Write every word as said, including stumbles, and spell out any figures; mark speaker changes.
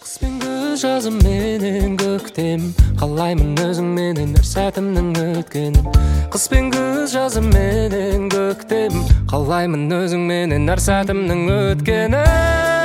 Speaker 1: Қыс пен күз жазым менен көктем, қалаймын өзің менен әр сәтімнің өткенін. Қыс пен күз жазым менен көктем, қалаймын өзің менен әр сәтімнің өткенін.